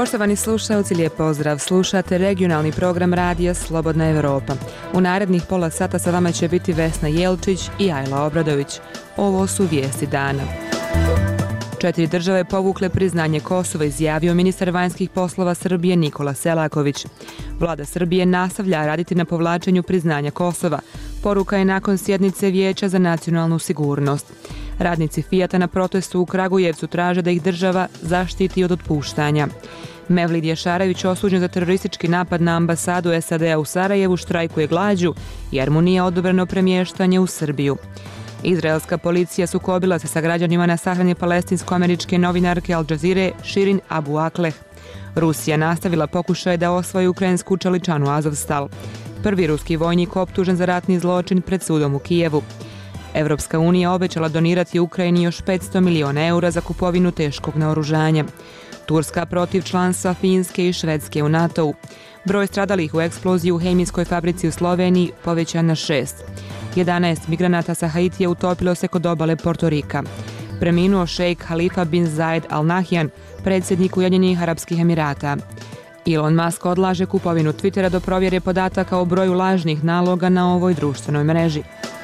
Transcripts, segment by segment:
Poštovani slušalci, lijep pozdrav. Slušate regionalni program radija Slobodna Evropa. U narednih pola sata sa vama će biti Vesna Jelčić i Ajla Obradović. Ovo su vijesti dana. 4 države povukle priznanje Kosova, izjavio ministar vanjskih poslova Srbije Nikola Selaković. Vlada Srbije nastavlja raditi na povlačenju priznanja Kosova. Poruka je nakon sjednice Vijeća za nacionalnu sigurnost. Radnici Fijata na protestu u Kragujevcu traže da ih država zaštiti od otpuštanja. Mevlid Jašarević, osuđen za teroristički napad na ambasadu SAD-a u Sarajevu, štrajkuje glađu jer mu nije odobreno premještanje u Srbiju. Izraelska policija sukobila se sa građanima na sahrani palestinsko-američke novinarke Al Jazeere Shirin Abu Akleh. Rusija nastavila pokušaje da osvoji ukrajinsku čeličanu Azovstal. Prvi ruski vojnik optužen za ratni zločin pred sudom u Kijevu. Evropska unija obećala donirati Ukrajini još 500 miliona eura za kupovinu teškog naoružanja. Turska protiv članstva Finske i Švedske u NATO-u. Broj stradalih u eksploziji u hemijskoj fabrici u Sloveniji povećan na 6. 11 migranata sa Haitija utopilo se kod obale Portorika. Preminuo šejk Halifa bin Zayed Al Nahyan, predsjednik Ujedinjenih Arapskih Emirata. Elon Musk odlaže kupovinu Twittera do provjere podataka o broju lažnih naloga na ovoj društvenoj mreži.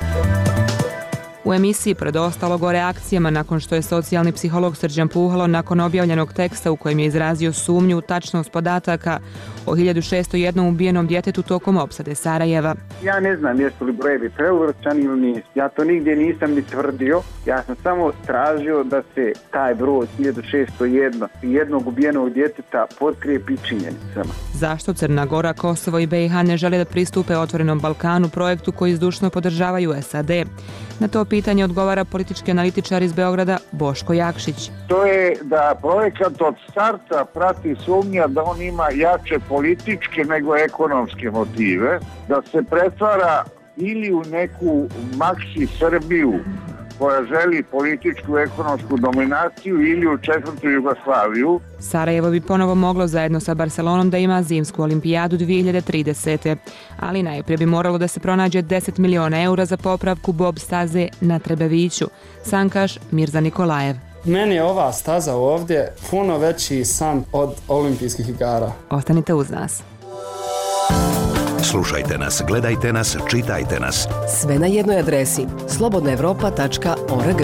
U emisiji pred ostalog o reakcijama nakon što je socijalni psiholog Srđan Puhalo nakon objavljenog teksta u kojem je izrazio sumnju u tačnost podataka o 1601 ubijenom djetetu tokom opsade Sarajeva. Ja ne znam jesu li brojevi preuvrštani ili nisu. Ja to nigdje nisam ni tvrdio. Ja sam samo tražio da se taj broj 1601 jednog ubijenog djeteta potkrijepi činjenicama. Zašto Crna Gora, Kosovo i BiH ne žele da pristupe Otvorenom Balkanu, projektu koji zdušno podržavaju SAD? Na to pitanje odgovara politički analitičar iz Beograda Boško Jakšić. To je da projekat od starta prati sumnja da on ima jače političke nego ekonomske motive, da se pretvara ili u neku maksi Srbiju koja želi političku ekonomsku dominaciju ili u četvrtu Jugoslaviju. Sarajevo bi ponovo moglo zajedno sa Barcelonom da ima zimsku olimpijadu 2030. Ali najprije bi moralo da se pronađe 10 miliona eura za popravku bob staze na Trebeviću. Sankaš Mirza Nikolajev. Meni je ova staza ovdje puno veći san od olimpijskih igara. Ostanite uz nas. Slušajte nas, gledajte nas, čitajte nas. Sve na jednoj adresi slobodnaevropa.org.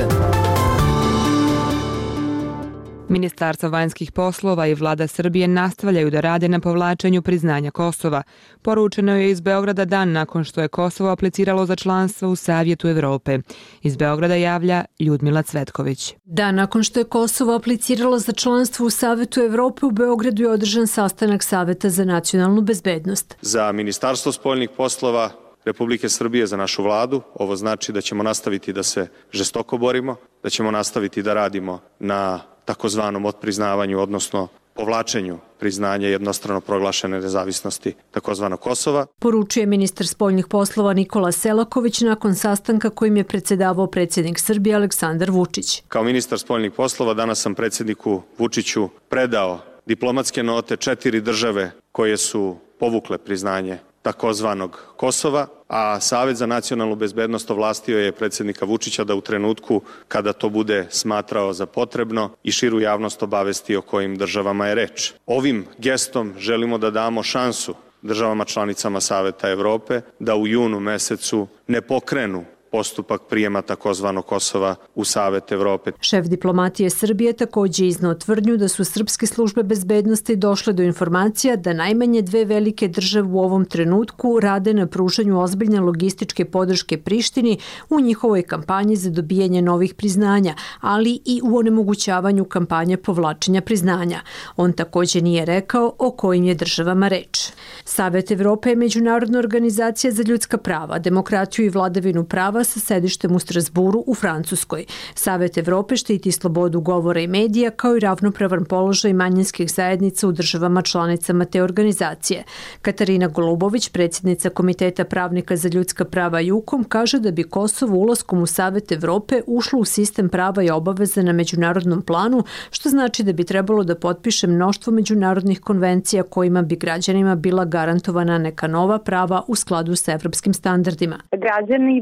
Ministarstvo vanjskih poslova i vlada Srbije nastavljaju da rade na povlačenju priznanja Kosova. Poručeno je iz Beograda dan nakon što je Kosovo apliciralo za članstvo u Savjetu Evrope. Iz Beograda javlja Ljudmila Cvetković. Dan nakon što je Kosovo apliciralo za članstvo u Savjetu Evrope, u Beogradu je održan sastanak Saveta za nacionalnu bezbednost. Za Ministarstvo spoljnih poslova Republike Srbije, za našu vladu, ovo znači da ćemo nastaviti da se žestoko borimo, da ćemo nastaviti da radimo na takozvanom odpriznavanju, odnosno povlačenju priznanja jednostrano proglašene nezavisnosti takozvanog Kosova. Poručuje ministar spoljnih poslova Nikola Selaković nakon sastanka kojim je predsjedavao predsjednik Srbije Aleksandar Vučić. Kao ministar spoljnih poslova danas sam predsjedniku Vučiću predao diplomatske note 4 države koje su povukle priznanje takozvanog Kosova, a Savet za nacionalnu bezbednost ovlastio je predsjednika Vučića da u trenutku kada to bude smatrao za potrebno i širu javnost obavesti o kojim državama je reč. Ovim gestom želimo da damo šansu državama članicama Saveta Evrope da u junu mesecu ne pokrenu postupak prijema takozvanog Kosova u Savet Evrope. Šef diplomatije Srbije također iznao tvrdnju da su srpske službe bezbednosti došle do informacija da najmanje 2 velike države u ovom trenutku rade na pružanju ozbiljne logističke podrške Prištini u njihovoj kampanji za dobijanje novih priznanja, ali i u onemogućavanju kampanje povlačenja priznanja. On također nije rekao o kojim je državama reč. Savet Evrope je međunarodna organizacija za ljudska prava, demokratiju i vladavinu prava sa sedištem u Strasburu u Francuskoj. Savet Evrope štiti slobodu govora i medija kao i ravnopravan položaj manjinskih zajednica u državama članicama te organizacije. Katarina Golubović, predsjednica Komiteta pravnika za ljudska prava JUKOM, kaže da bi Kosovo ulaskom u Savet Evrope ušlo u sistem prava i obaveza na međunarodnom planu, što znači da bi trebalo da potpiše mnoštvo međunarodnih konvencija kojima bi građanima bila garantovana neka nova prava u skladu sa evropskim standardima. Građani bi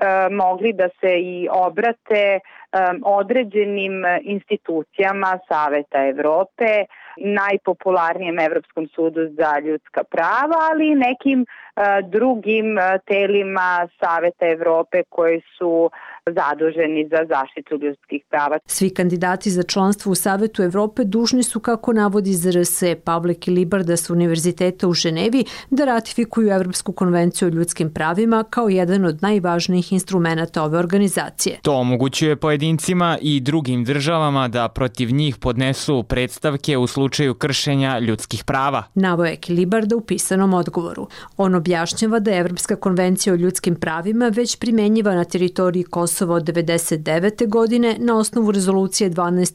mogli da se i obrate određenim institucijama Saveta Evrope, najpopularnijem Evropskom sudu za ljudska prava, ali i nekim drugim telima Saveta Evrope koji su zaduženi za zaštitu ljudskih prava. Svi kandidati za članstvo u Savetu Evrope dužni su, kako navodi ZRS Pavlik Ilibarda sa Univerziteta u Ženevi, da ratifikuju Evropsku konvenciju o ljudskim pravima kao jedan od najvažnijih instrumenata ove organizacije. To omogućuje pojedincima i drugim državama da protiv njih podnesu predstavke u slučaju kršenja ljudskih prava. Naveo je Ilibarda u pisanom odgovoru. On objašnjava da je Evropska konvencija o ljudskim pravima već primenjiva na teritoriji Kosova od 1999. godine na osnovu rezolucije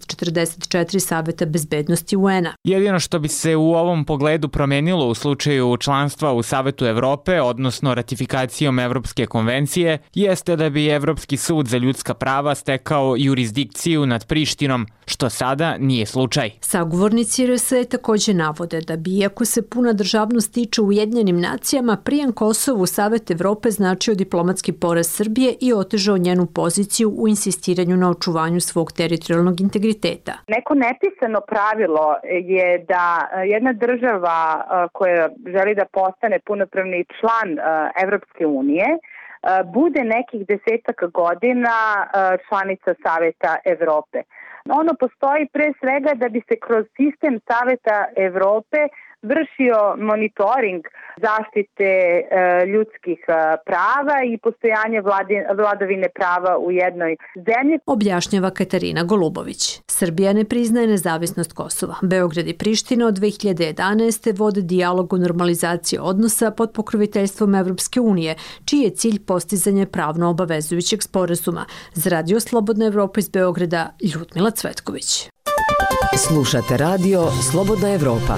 1244 Saveta bezbednosti UN-a. Jedino što bi se u ovom pogledu promenilo u slučaju članstva u Savetu Evrope, odnosno ratifikacijom Evropske konvencije, jeste da bi Evropski sud za ljudska prava stekao jurisdikciju nad Prištinom, što sada nije slučaj. Sagovornici RS također navode da bi, iako se puna državnost tiče Ujedinjenim nacijama, prijem Kosovu u Savet Evrope značio diplomatski poraz Srbije i otežao njenu poziciju u insistiranju na očuvanju svog teritorijalnog integriteta. Neko nepisano pravilo je da jedna država koja želi da postane punopravni član Evropske unije bude nekih 10 godina članica Saveta Evrope. Ono postoji pre svega da bi se kroz sistem Saveta Evrope vršio monitoring zaštite ljudskih prava i postojanje vladavine prava u jednoj zemlji. Objašnjava Katarina Golubović. Srbija ne priznaje nezavisnost Kosova. Beograd i Priština od 2011. vode dijalog o normalizaciji odnosa pod pokroviteljstvom Evropske unije, čiji je cilj postizanje pravno obavezujućeg sporazuma. Za Radio Slobodna Evropa iz Beograda, Ljudmila Cvetković. Slušate radio Slobodna Evropa.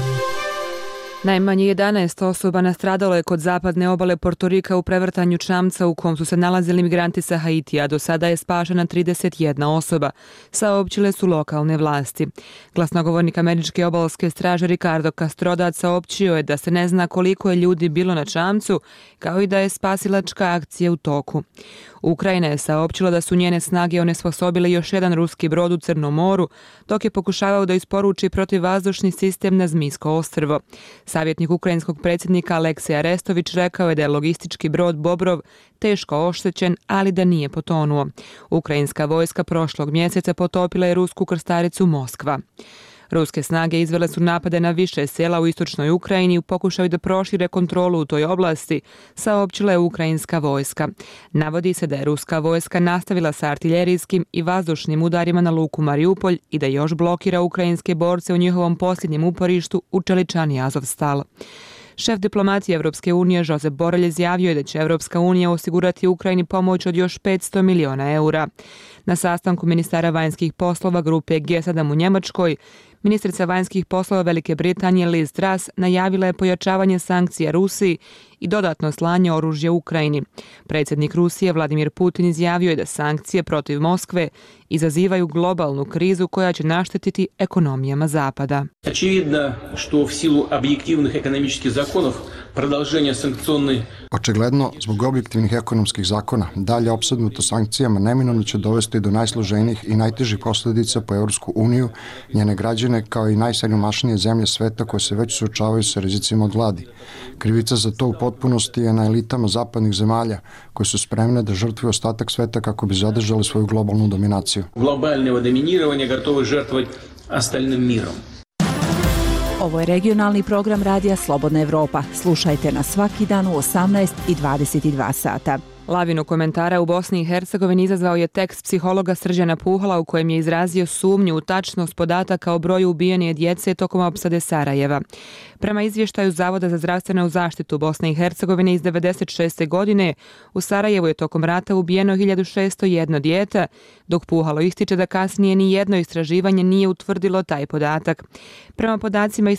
Najmanje 11 osoba nastradalo je kod zapadne obale Portorika u prevrtanju čamca u kom su se nalazili migranti sa Haitija. Do sada je spašena 31 osoba, saopćile su lokalne vlasti. Glasnogovornik američke obalske straže Ricardo Castrodat saopćio je da se ne zna koliko je ljudi bilo na čamcu, kao i da je spasilačka akcija u toku. Ukrajina je saopćila da su njene snage onesposobile još jedan ruski brod u Crnom moru, dok je pokušavao da isporuči protivvazdušni sistem na Zmijsko ostrvo. Savjetnik ukrajinskog predsjednika Aleksej Arestović rekao je da je logistički brod Bobrov teško oštećen, ali da nije potonuo. Ukrajinska vojska prošlog mjeseca potopila je rusku krstaricu Moskva. Ruske snage izvele su napade na više sela u istočnoj Ukrajini u pokušaju da prošire kontrolu u toj oblasti, saopćila je ukrajinska vojska. Navodi se da je ruska vojska nastavila sa artiljerijskim i vazdušnim udarima na luku Mariupolj i da još blokira ukrajinske borce u njihovom posljednjem uporištu u Čeličani Azovstal. Šef diplomatije Evropske unije Josep Borrell izjavio je da će Evropska unija osigurati Ukrajini pomoć od još 500 miliona eura. Na sastanku ministara vanjskih poslova grupe G7 u Njemačkoj, ministrica vanjskih poslova Velike Britanije Liz Truss najavila je pojačavanje sankcija Rusiji i dodatno slanje oružja Ukrajini. Predsjednik Rusije Vladimir Putin izjavio je da sankcije protiv Moskve izazivaju globalnu krizu koja će naštetiti ekonomijama Zapada. Очевидно, что в силу объективных экономических законов продолжение санкционной... Očigledno, zbog objektivnih ekonomskih zakona, dalje opsednuto sankcijama neminovno će dovesti do najsloženijih i najtežih posljedica po Evropsku uniju, njene građane kao i najsiromašnije zemlje sveta koje se već suočavaju sa rizicima od gladi. Krivica za to u potpunosti je na elitama zapadnih zemalja koje su spremne da žrtvuju ostatak sveta kako bi zadržali svoju globalnu dominaciju. Globalnog dominiranja gotovo žrtvovati ostalim mirom. Ovo je regionalni program Radija Slobodna Evropa. Slušajte nas svaki dan u 18 i 22 sata. Lavinu komentara u Bosni i Hercegovini izazvao je tekst psihologa Srđana Puhala u kojem je izrazio sumnju u tačnost podataka o broju ubijene djece tokom opsade Sarajeva. Prema izvještaju Zavoda za zdravstvenu zaštitu Bosne i Hercegovine iz 1996. godine, u Sarajevu je tokom rata ubijeno 1601 dijete, dok Puhalo ističe da kasnije ni jedno istraživanje nije utvrdilo taj podatak. Prema podacima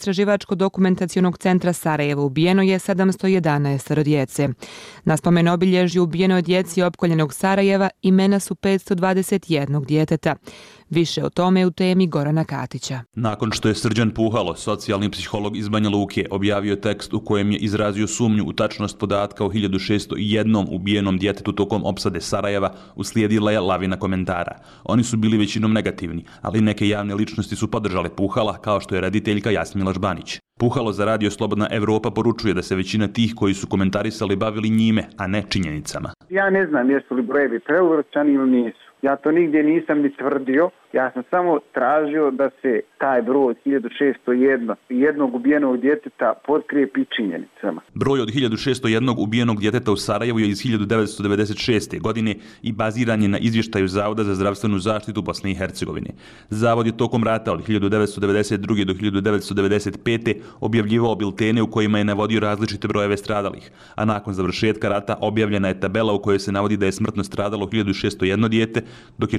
Istraživačko-dokumentacionog centra Sarajevo ubijeno je 711 djece. Na spomen obilježju ubijeno ubijenoj djeci opkoljenog Sarajeva imena su 521 djeteta. Više o tome u temi Gorana Katića. Nakon što je Srđan Puhalo, socijalni psiholog iz Banja Luke, objavio tekst u kojem je izrazio sumnju u tačnost podatka o 1601 ubijenom djetetu tokom opsade Sarajeva, uslijedila je lavina komentara. Oni su bili većinom negativni, ali neke javne ličnosti su podržale Puhala, kao što je rediteljka Jasmila Žbanić. Puhalo za Radio Slobodna Evropa poručuje da se većina tih koji su komentarisali bavili njime, a ne činjenicama. Ja ne znam jesu li brojevi preuvrćani ili nisu. Ja to nigdje nisam ni tvrdio, ja sam samo tražio da se taj broj 1601 jednog ubijenog djeteta potkrijepi činjenicama. Broj od 1601 ubijenog djeteta u Sarajevu je iz 1996. godine i baziran je na izvještaju Zavoda za zdravstvenu zaštitu Bosne i Hercegovine. Zavod je tokom rata od 1992. do 1995. objavljivao biltene u kojima je navodio različite brojeve stradalih, a nakon završetka rata objavljena je tabela u kojoj se navodi da je smrtno stradalo 1601 dijete, dok je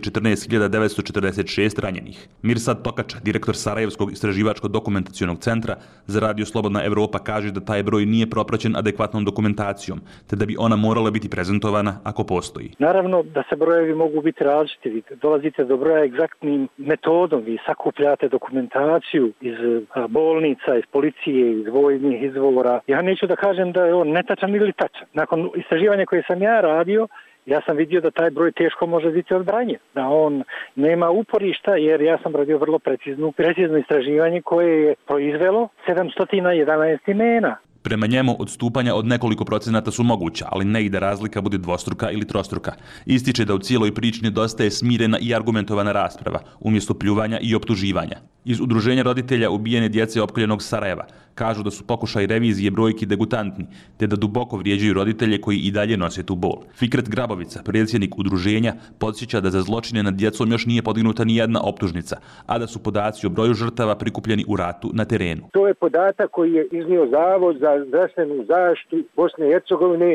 14.946 ranjenih. Mirsad Tokača, direktor Sarajevskog istraživačko-dokumentacionog centra za Radio Slobodna Evropa, kaže da taj broj nije propraćen adekvatnom dokumentacijom, te da bi ona morala biti prezentovana ako postoji. Naravno da se brojevi mogu biti različiti. Vi dolazite do broja egzaktnim metodom, vi sakupljate dokumentaciju iz bolnica, iz policije, iz vojnih izvora. Ja neću da kažem da je on netačan ili tačan. Nakon istraživanja koje sam ja radio, ja sam vidio da taj broj teško može biti odbranjen, da on nema uporišta, jer ja sam radio vrlo precizno istraživanje koje je proizvelo 711 imena. Prema njemu odstupanja od nekoliko procenata su moguća, ali ne i da razlika bude dvostruka ili trostruka. Ističe da u cijeloj priči nedostaje smirena i argumentovana rasprava, umjesto pljuvanja i optuživanja. Iz Udruženja roditelja ubijene djece opkoljenog Sarajeva kažu da su pokušaj revizije brojki degutantni, te da duboko vrijeđaju roditelje koji i dalje nose tu bol. Fikret Grabovica, predsjednik udruženja, podsjeća da za zločine nad djecom još nije podignuta ni jedna optužnica, a da su podaci o broju žrtava prikupljeni u ratu na terenu. To je podatak koji je iznio Zavod za zdravstvenu zaštitu Bosne i Hercegovine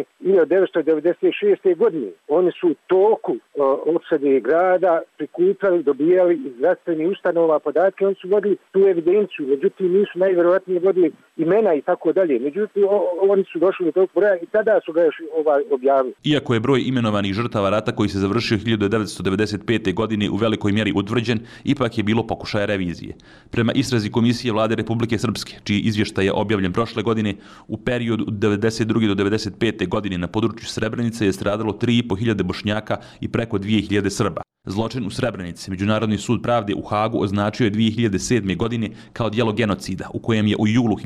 1996. godine. Oni su u toku opsade grada prikupljali, dobijali iz zdravstvenih ustanova podatke, oni su vodili tu evidenciju, međutim nisu najvjerojatnije vodili imena i tako dalje. Međutim, oni su došli do tog broja i tada su ga još objavili. Iako je broj imenovanih žrtava rata koji se završio 1995. godine u velikoj mjeri utvrđen, ipak je bilo pokušaja revizije. Prema istrazi Komisije Vlade Republike Srpske, čiji izvještaj je objavljen prošle godine, u periodu od 1992. do 1995. godine na području Srebrenice je stradalo 3.500 Bošnjaka i preko 2.000 Srba. Zločin u Srebrenici Međunarodni sud pravde u Hagu označio je 2007. godine kao djelo genocida, u kojem je u julu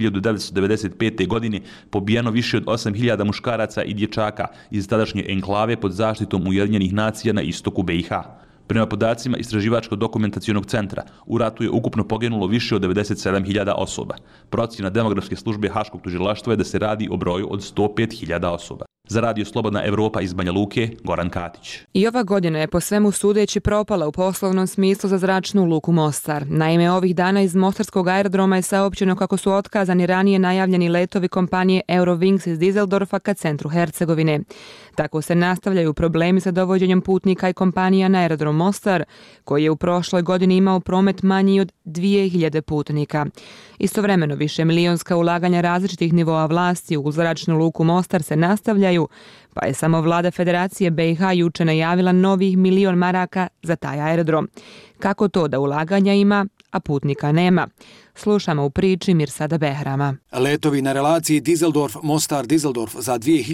1995. godine pobijeno više od 8.000 muškaraca i dječaka iz tadašnje enklave pod zaštitom Ujedinjenih nacija na istoku BiH. Prema podacima Istraživačko-dokumentacionog centra, u ratu je ukupno poginulo više od 97.000 osoba. Procjena demografske službe Haškog tužilaštva je da se radi o broju od 105.000 osoba. Za Radio Slobodna Evropa iz Banja Luke, Goran Katić. I ova godina je po svemu sudeći propala u poslovnom smislu za zračnu luku Mostar. Naime, ovih dana iz Mostarskog aerodroma je saopćeno kako su otkazani ranije najavljeni letovi kompanije Eurowings iz Dizeldorfa ka centru Hercegovine. Tako se nastavljaju problemi sa dovođenjem putnika i kompanija na aerodrom Mostar, koji je u prošloj godini imao promet manji od 2.000 putnika. Istovremeno više milionska ulaganja različitih nivoa vlasti u zračnu luku Mostar se nastavljaju, pa je samo vlada Federacije BiH juče najavila novih 1.000.000 maraka za taj aerodrom. Kako to da ulaganja ima, a putnika nema? Slušamo u priči Mirsada Behrama. Letovi na relaciji Dizeldorf-Mostar-Dizeldorf za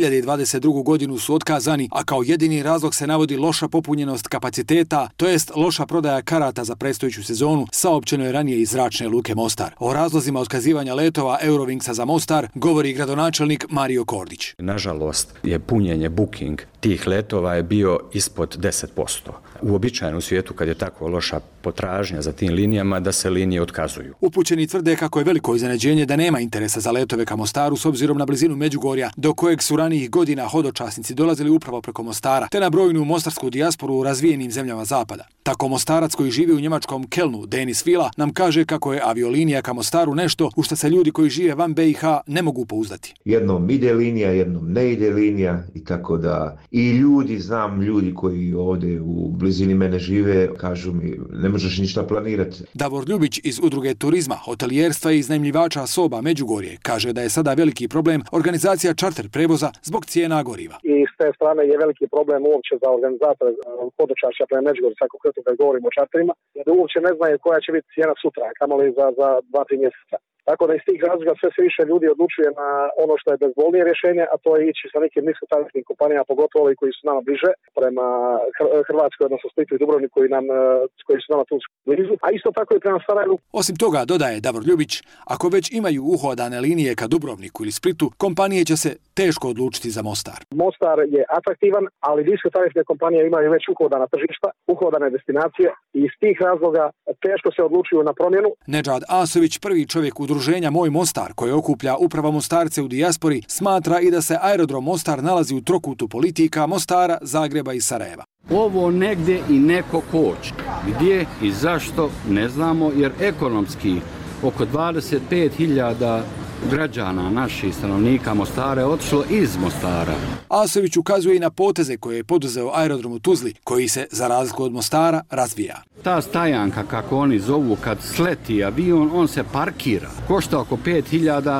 2022. godinu su otkazani, a kao jedini razlog se navodi loša popunjenost kapaciteta, to jest loša prodaja karata za predstojeću sezonu, saopćeno je ranije iz zračne luke Mostar. O razlozima otkazivanja letova Eurowingsa za Mostar govori gradonačelnik Mario Kordić. Nažalost je punjenje booking tih letova je bio ispod 10%. Uobičajeno u svijetu kad je tako loša potražnja za tim linijama da se linije otkazuju. Upućeni tvrde kako je veliko iznenađenje da nema interesa za letove ka Mostaru s obzirom na blizinu Međugorja, do kojeg su ranijih godina hodočasnici dolazili upravo preko Mostara, te na brojnu mostarsku dijasporu u razvijenim zemljama zapada. Tako Mostarac koji živi u njemačkom Kelnu, Denis Vila, nam kaže kako je aviolinija ka Mostaru nešto u što se ljudi koji žive van BiH ne mogu pouzdati. Jednom ide linija, jednom ne ide linija i tako da i ljudi koji ovdje u blizini mene žive, kažu mi ne možeš ništa planirati. Davor Ljubić iz Udruge turizma turizma, hotelijerstva i iznajmljivača soba Međugorje kaže da je sada veliki problem organizacija čarter prevoza zbog cijena goriva. I s te strane je veliki problem uopće za organizatore hodočašća prema Međugorju, sad konkretno kad govorimo o čarterima, jer uopće ne znaju koja će biti cijena sutra, kamoli za 2-3 mjeseca. Tako da iz tih razloga sve se više ljudi odlučuje na ono što je bezbolnije rješenje, a to je ići sa nekim niskotarifnim kompanijama, pogotovo ovi koji su nama bliže, prema Hrvatskoj, odnosno Splitu i Dubrovniku koji su nama tu blizu, a isto tako i prema Sarajevu. Osim toga, dodaje Davor Ljubić, ako već imaju uhodane linije ka Dubrovniku ili Splitu, kompanije će se teško odlučiti za Mostar. Mostar je atraktivan, ali niskotarifne kompanije imaju već uhodana tržišta, uhodane destinacije i iz tih razloga teško se odlučuju na promjenu. Nedžad Asović, prvi čovjek udruženja Moj Mostar, koje okuplja upravo Mostarce u dijaspori, smatra i da se aerodrom Mostar nalazi u trokutu politika Mostara, Zagreba i Sarajeva. Ovo negdje i neko koči. Gdje i zašto ne znamo, jer ekonomski oko 25.000 građana, naših stanovnika Mostara je otišlo iz Mostara. Asović ukazuje i na poteze koje je poduzeo aerodrom u Tuzli, koji se, za razliku od Mostara, razvija. Ta stajanka, kako oni zovu, kad sleti avion, on se parkira. Košta oko $5.000.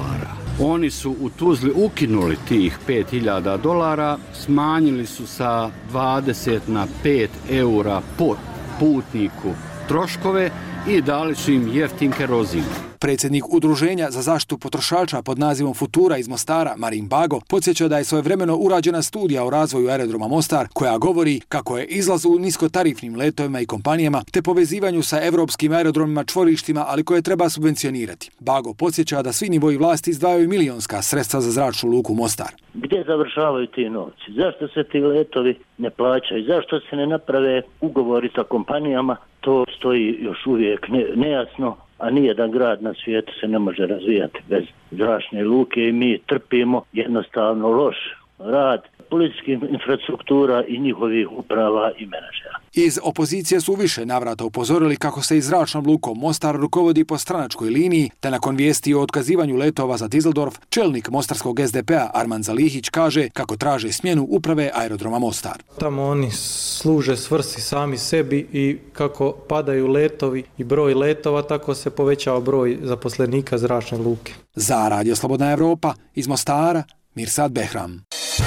Oni su u Tuzli ukinuli tih $5.000, smanjili su sa 20 na 5 eura po putniku troškove i dali su im jeftin kerozin. Predsjednik Udruženja za zaštitu potrošača pod nazivom Futura iz Mostara, Marin Bago, podsjeća da je svojevremeno urađena studija o razvoju aerodroma Mostar, koja govori kako je izlaz u niskotarifnim letovima i kompanijama te povezivanju sa evropskim aerodromima čvorištima, ali koje treba subvencionirati. Bago podsjeća da svi nivoji vlasti izdvajaju milionska sredstva za zračnu luku Mostar. Gdje završavaju ti novci? Zašto se ti letovi ne plaćaju? Zašto se ne naprave ugovori sa kompanijama? To stoji još uvijek nejasno, a nijedan grad na svijetu se ne može razvijati bez zračne luke i mi trpimo jednostavno loš rad policijskih infrastruktura i njihovih uprava i menadžera. Iz opozicije su više navrata upozorili kako se iz zračnom lukom Mostar rukovodi po stranačkoj liniji, te nakon vijesti o otkazivanju letova za Düsseldorf, čelnik mostarskog SDP-a Arman Zalihić kaže kako traže smjenu uprave aerodroma Mostar. Tamo oni služe svrsi sami sebi i kako padaju letovi i broj letova, tako se povećava broj zaposlenika zračne luke. Za Radio Slobodna Evropa iz Mostara, Mirsad Behram.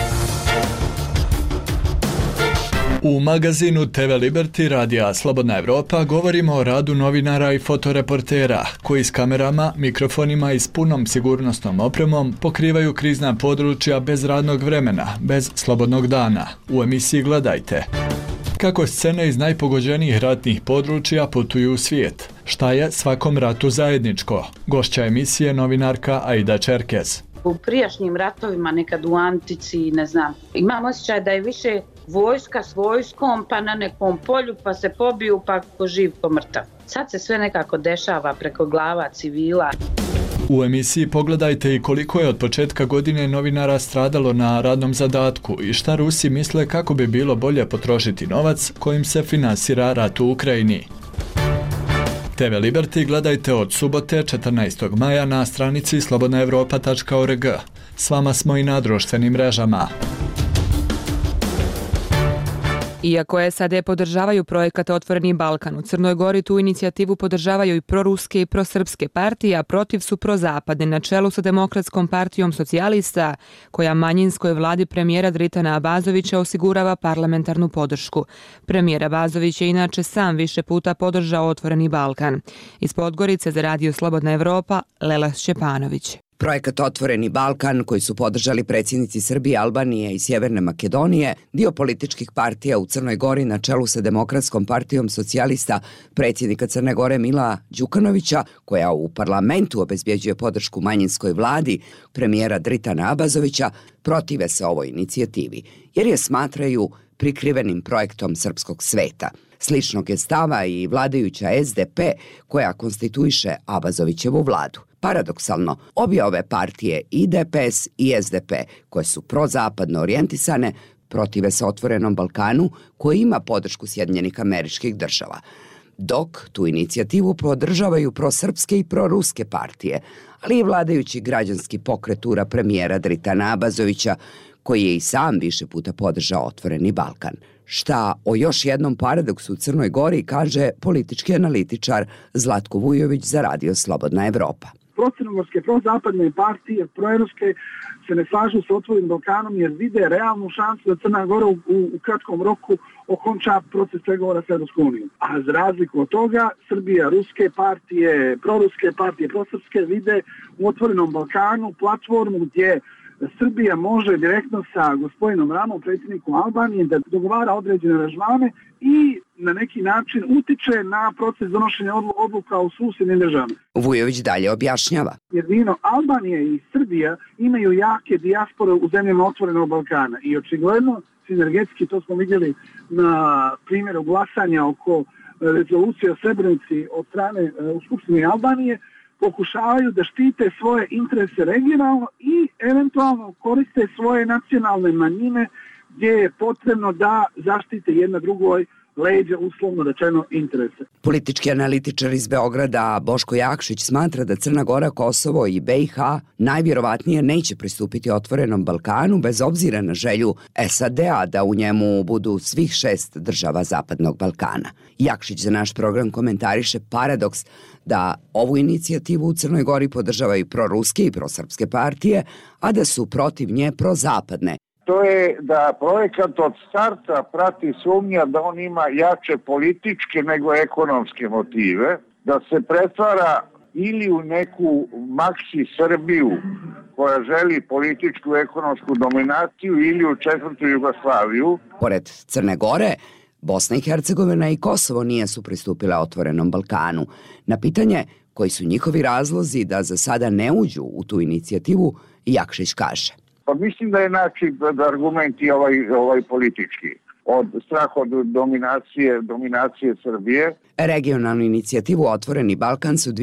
U magazinu TV Liberty radija Slobodna Evropa govorimo o radu novinara i fotoreportera koji s kamerama, mikrofonima i s punom sigurnosnom opremom pokrivaju krizna područja bez radnog vremena, bez slobodnog dana. U emisiji Gledajte. Kako scene iz najpogođenijih ratnih područja putuju u svijet? Šta je svakom ratu zajedničko? Gošća emisije novinarka Aida Čerkez. U prijašnjim ratovima, nekad u antici, ne znam, imam osjećaj da je više vojska s vojskom, pa na nekom polju, pa se pobiju, pa ko živ, ko mrtav. Sad se sve nekako dešava preko glava civila. U emisiji pogledajte i koliko je od početka godine novinara stradalo na radnom zadatku i šta Rusi misle kako bi bilo bolje potrošiti novac kojim se finansira rat u Ukrajini. TV Liberty gledajte od subote 14. maja na stranici slobodnaevropa.org. S vama smo i na društvenim mrežama. Iako SAD podržavaju projekat Otvoreni Balkan, u Crnoj Gori tu inicijativu podržavaju i proruske i prosrpske partije, a protiv su prozapadne na čelu sa Demokratskom partijom socijalista, koja manjinskoj vladi premijera Dritana Abazovića osigurava parlamentarnu podršku. Premijer Abazović je inače sam više puta podržao Otvoreni Balkan. Iz Podgorice za Radio Slobodna Evropa, Lela Šćepanović. Projekat Otvoreni Balkan, koji su podržali predsjednici Srbije, Albanije i Sjeverne Makedonije, dio političkih partija u Crnoj Gori na čelu sa Demokratskom partijom socijalista predsjednika Crne Gore Mila Đukanovića, koja u parlamentu obezbjeđuje podršku manjinskoj vladi premijera Dritana Abazovića, protive se ovoj inicijativi, jer je smatraju prikrivenim projektom srpskog sveta. Sličnog je stava i vladajuća SDP, koja konstituiše Abazovićevu vladu. Paradoksalno, obje ove partije, i DPS i SDP, koje su prozapadno orijentisane, protive se Otvorenom Balkanu, koji ima podršku Sjedinjenih Američkih Država. Dok tu inicijativu podržavaju prosrpske i proruske partije, ali i vladajući građanski pokret premijera Dritana Abazovića, koji je i sam više puta podržao Otvoreni Balkan. Šta o još jednom paradoksu u Crnoj Gori kaže politički analitičar Zlatko Vujović za Radio Slobodna Evropa. Procrnogorske, prozapadne partije, proevropske se ne slažu sa Otvorenim Balkanom jer vide realnu šansu da Crna Gora u kratkom roku okonča proces pregovora s Evropskom unijom. A za razliku od toga, Srbija, ruske partije, proruske partije, prosrpske vide u Otvorenom Balkanu platformu gdje Srbija može direktno sa gospodinom Ramom, predsjednikom Albanije, da dogovara određene aranžmane i na neki način utiče na proces donošenja odluka u susjednim državama. Vujović dalje objašnjava. Jedino Albanija i Srbija imaju jake dijaspore u zemljama Otvorenog Balkana i očigledno sinergetski, to smo vidjeli na primjeru glasanja oko rezolucije o Srebrenici od strane u Skupštini Albanije, pokušavaju da štite svoje interese regionalno i eventualno koriste svoje nacionalne manjine gdje je potrebno da zaštite jedna drugoj leđa, uslovno rečeno, interese. Politički analitičar iz Beograda Boško Jakšić smatra da Crna Gora, Kosovo i BiH najvjerovatnije neće pristupiti Otvorenom Balkanu bez obzira na želju SAD-a da u njemu budu svih 6 država Zapadnog Balkana. Jakšić za naš program komentariše paradoks da ovu inicijativu u Crnoj Gori podržavaju proruske i prosrpske partije, a da su protiv nje prozapadne. To je da projekat od starta prati sumnja da on ima jače političke nego ekonomske motive, da se pretvara ili u neku maksi Srbiju koja želi političku ekonomsku dominaciju ili u četvrtu Jugoslaviju. Pored Crne Gore, Bosna i Hercegovina i Kosovo nisu pristupile Otvorenom Balkanu. Na pitanje koji su njihovi razlozi da za sada ne uđu u tu inicijativu, Jakšić kaže. Pa mislim da je argument i ovaj politički. Od straha od dominacije Srbije. Regionalnu inicijativu Otvoreni Balkan su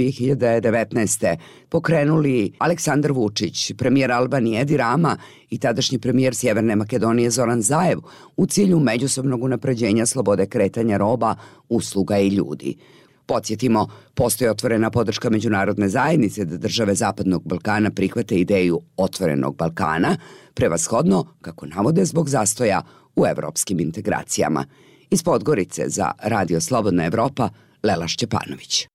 2019. pokrenuli Aleksandar Vučić, premijer Albanije Edi Rama i tadašnji premijer Sjeverne Makedonije Zoran Zaev u cilju međusobnog unapređenja slobode kretanja roba, usluga i ljudi. Podsjetimo, postoji otvorena podrška međunarodne zajednice da države Zapadnog Balkana prihvate ideju Otvorenog Balkana, prevashodno, kako navode, zbog zastoja u evropskim integracijama. Iz Podgorice za Radio Slobodna Evropa, Lela Šćepanović.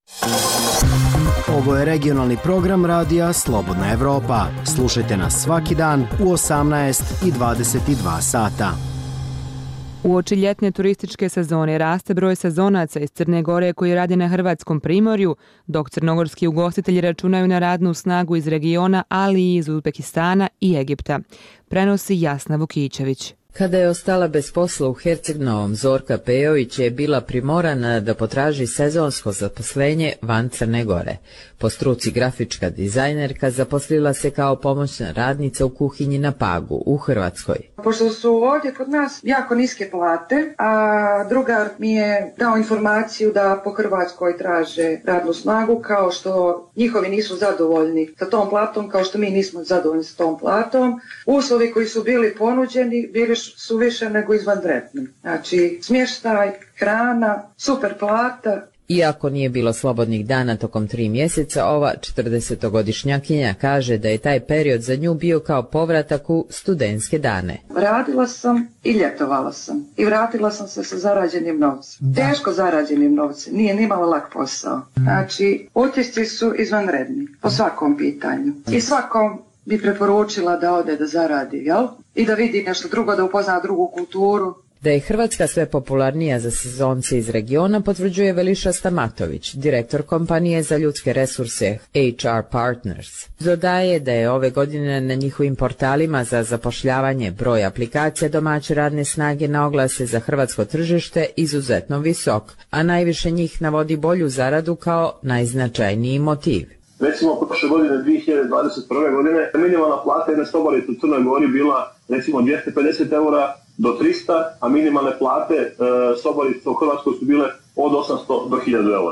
Ovo je regionalni program Radija Slobodna Evropa. Slušajte nas svaki dan u 18 i 22 sata. Uoči ljetne turističke sezone raste broj sezonaca iz Crne Gore koji rade na hrvatskom primorju, dok crnogorski ugostitelji računaju na radnu snagu iz regiona, ali i iz Uzbekistana i Egipta. Prenosi Jasna Vukićević. Kada je ostala bez posla u Herceg-Novom, Zorka Pejović je bila primorana da potraži sezonsko zaposlenje van Crne Gore. Po struci grafička dizajnerka zaposlila se kao pomoćna radnica u kuhinji na Pagu u Hrvatskoj. Pošto su ovdje kod nas jako niske plate, a drugar mi je dao informaciju da po Hrvatskoj traže radnu snagu, kao što njihovi nisu zadovoljni sa tom platom, kao što mi nismo zadovoljni sa tom platom. Uslovi koji su bili ponuđeni bili su više nego izvanredni. Znači, smještaj, hrana, super plata. Iako nije bilo slobodnih dana tokom 3 mjeseca, ova 40-godišnjakinja kaže da je taj period za nju bio kao povratak u studentske dane. Radila sam i ljetovala sam. I vratila sam se sa zarađenim novcem. Teško zarađenim novcem. Nije nimalo lak posao. Znači, utisci su izvanredni. Po svakom pitanju. I svakom bi preporučila da ode da zaradi, jel? I da vidi nešto drugo, da upozna drugu kulturu. Da je Hrvatska sve popularnija za sezonce iz regiona potvrđuje Veliša Stamatović, direktor kompanije za ljudske resurse HR Partners. Dodaje da je ove godine na njihovim portalima za zapošljavanje broj aplikacija domaće radne snage na oglase za hrvatsko tržište izuzetno visok, a najviše njih navodi bolju zaradu kao najznačajniji motiv. Recimo, prošle godine, 2021. godine, minimalna plata jedne sobarice u Crnoj Gori bila recimo 250 eura do 300, a minimalne plate sobarice u Hrvatskoj su bile od 800 do 1000 eura.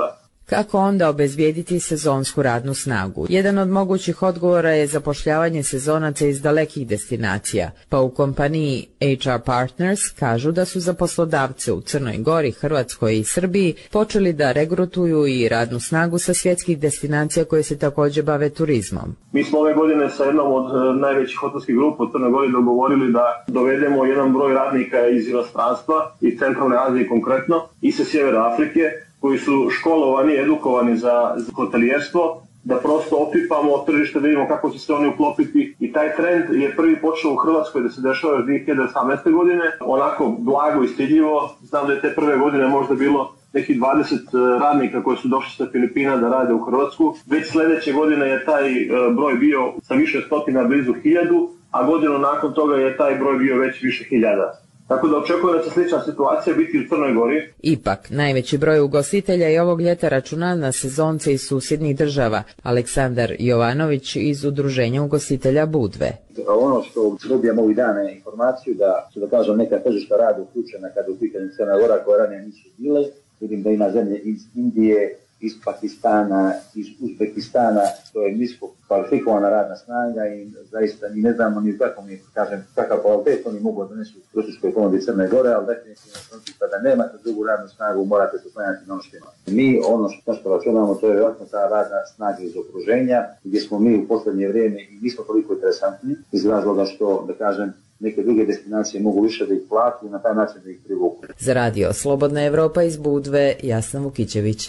Kako onda obezbijediti sezonsku radnu snagu? Jedan od mogućih odgovora je zapošljavanje sezonaca iz dalekih destinacija, pa u kompaniji HR Partners kažu da su za poslodavce u Crnoj Gori, Hrvatskoj i Srbiji počeli da regrutuju i radnu snagu sa svjetskih destinacija koje se također bave turizmom. Mi smo ove godine sa jednom od najvećih hotelskih grupa u Crnoj Gori dogovorili da dovedemo jedan broj radnika iz inostranstva, iz Centralne Azije konkretno, i sa Sjevera Afrike, koji su školovani, edukovani za hotelijerstvo, da prosto opipamo tržište, da vidimo kako će se oni uklopiti. I taj trend je prvi počeo u Hrvatskoj da se dešava još 2018. godine, onako blago i stidljivo. Znam da je te prve godine možda bilo nekih 20 radnika koji su došli sa Filipina da rade u Hrvatsku. Već sljedeće godine je taj broj bio sa više stotina, blizu 1000, a godinu nakon toga je taj broj bio već više hiljada. Tako da očekujem da će slična situacija biti u Crnoj Gori. Ipak, najveći broj ugostitelja i ovog ljeta računa na sezonce iz susjednih država. Aleksandar Jovanović iz Udruženja ugostitelja Budve. Ono što dobijamo ovih dana informaciju da su, da kažem, neka tržišta rada uključena kada u pitanju Crna Gora koje ranije nisu bile. Vidim da ima zemlje iz Indije, iz Pakistana, iz Uzbekistana, to je nisko kvalifikovana radna snaga i zaista ni ne znamo ni kako mi kažem kakav kvalitet oni mogu donesu u turističkoj ponudi Crne Gore, ali definitivno kada nemate drugu radnu snagu morate se oslanjati na ono što imate. Mi ono što računamo to je vjerojatno ta radna snaga iz okruženja gdje smo mi u posljednje vrijeme i nismo toliko interesantni iz razloga što, da kažem, neke druge destinacije mogu više da ih plati i na taj način da ih privuku. Za radio Slobodna Evropa iz Budve, Jasna Vukićević.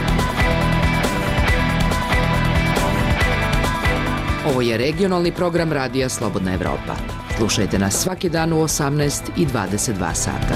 Ovo je regionalni program radija Slobodna Evropa. Slušajte nas svaki dan u 18 i 22 sata.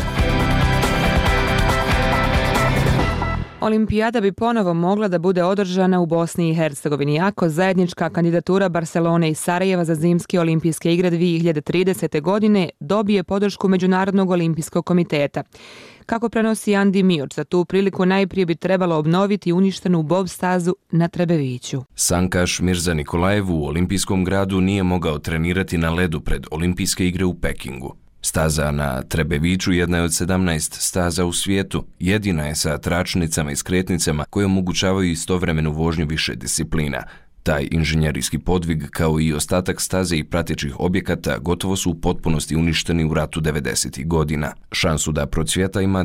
Olimpijada bi ponovo mogla da bude održana u Bosni i Hercegovini ako zajednička kandidatura Barcelone i Sarajeva za zimske olimpijske igre 2030. godine dobije podršku Međunarodnog olimpijskog komiteta. Kako prenosi Andi Mioč, za tu priliku najprije bi trebalo obnoviti uništenu bob stazu na Trebeviću. Sankaš Mirza Nikolajev u olimpijskom gradu nije mogao trenirati na ledu pred olimpijske igre u Pekingu. Staza na Trebeviću jedna je od 17 staza u svijetu. Jedina je sa tračnicama i skretnicama koje omogućavaju istovremenu vožnju više disciplina. Taj inženjerijski podvig, kao i ostatak staze i pratećih objekata, gotovo su u potpunosti uništeni u ratu 90. godina. Šansu da procvjeta ima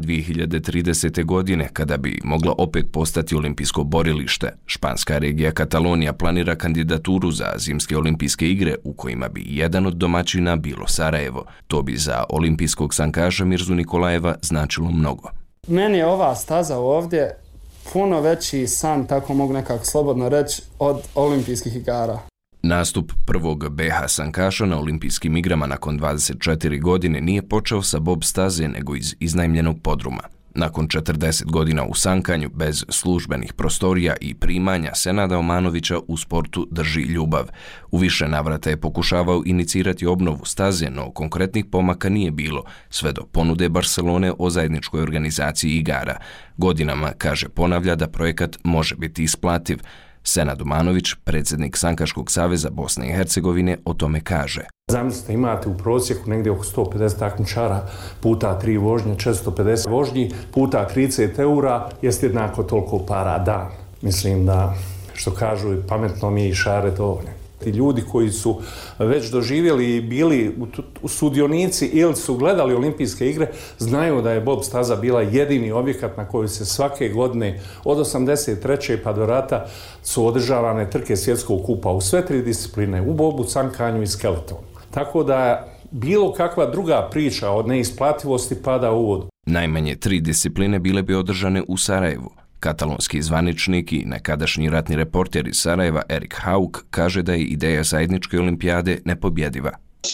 2030. godine, kada bi mogla opet postati olimpijsko borilište. Španska regija Katalonija planira kandidaturu za zimske olimpijske igre, u kojima bi jedan od domaćina bilo Sarajevo. To bi za olimpijskog sankaša Mirzu Nikolajeva značilo mnogo. Meni je ova staza ovdje puno veći san, tako mogu nekako slobodno reći, od olimpijskih igara. Nastup prvog BH sankaša na olimpijskim igrama nakon 24 godine nije počeo sa bob staze nego iz iznajmljenog podruma. Nakon 40 godina u sankanju, bez službenih prostorija i primanja, Senada Omanovića u sportu drži ljubav. U više navrata je pokušavao inicirati obnovu staze, no konkretnih pomaka nije bilo, sve do ponude Barcelone o zajedničkoj organizaciji igara. Godinama, kaže, ponavlja da projekat može biti isplativ. Senad Omanović, predsjednik Sankaškog saveza Bosne i Hercegovine, o tome kaže. Zamislite, imate u prosjeku negdje oko 150 takmičara puta 3 vožnje, 450 vožnji, puta 30 eura, jest jednako toliko para dan. Mislim da, što kažu, pametno mi je i šare dovoljno. Ti ljudi koji su već doživjeli i bili sudionici ili su gledali olimpijske igre, znaju da je bob staza bila jedini objekat na kojoj se svake godine od 83. pa do rata su održavane trke svjetskog kupa u sve 3 discipline, u bobu, sankanju i skeletonu. Tako da bilo kakva druga priča od neisplativosti pada u vodu. Najmanje 3 discipline bile bi održane u Sarajevu. Katalonski zvaničnik i nekadašnji ratni reporter iz Sarajeva Erik Hauk kaže da je ideja zajedničke olimpijade nepobjediva.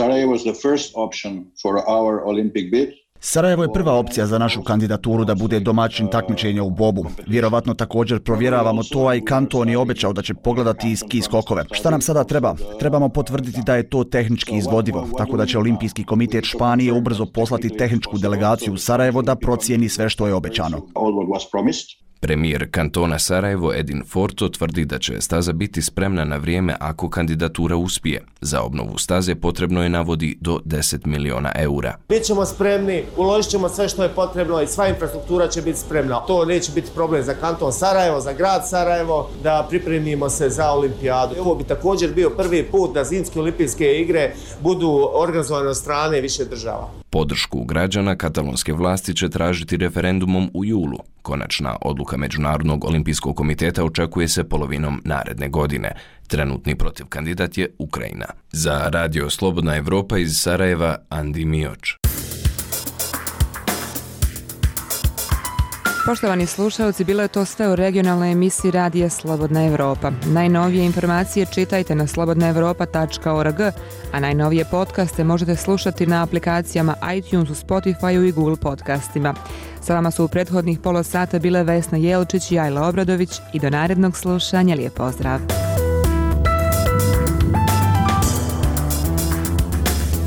Sarajevo je prva opcija za našu kandidaturu da bude domaćin takmičenja u bobu. Vjerovatno također provjeravamo to, a i Kanton je obećao da će pogledati i ski skokove. Šta nam sada treba? Trebamo potvrditi da je to tehnički izvodivo, tako da će Olimpijski komitet Španije ubrzo poslati tehničku delegaciju u Sarajevo da procijeni sve što je obećano. Premijer kantona Sarajevo Edin Forto tvrdi da će staza biti spremna na vrijeme ako kandidatura uspije. Za obnovu staze potrebno je, navodi, do 10 miliona eura. Bićemo spremni, uložit ćemo sve što je potrebno i sva infrastruktura će biti spremna. To neće biti problem za kanton Sarajevo, za grad Sarajevo, da pripremimo se za olimpijadu. Ovo bi također bio prvi put da zimske olimpijske igre budu organizovane od strane više država. Podršku građana katalonske vlasti će tražiti referendumom u julu. Konačna odluka Međunarodnog olimpijskog komiteta očekuje se polovinom naredne godine. Trenutni protiv kandidat je Ukrajina. Za Radio Slobodna Evropa iz Sarajeva, Andi Mioč. Poštovani slušalci, bilo je to sve u regionalnoj emisiji Radija Slobodna Evropa. Najnovije informacije čitajte na slobodnaevropa.org, a najnovije podcaste možete slušati na aplikacijama iTunes, Spotify i Google podcastima. Sa vama su u prethodnih pola sata bile Vesna Jelčić i Ajla Obradović i do narednog slušanja lijep pozdrav.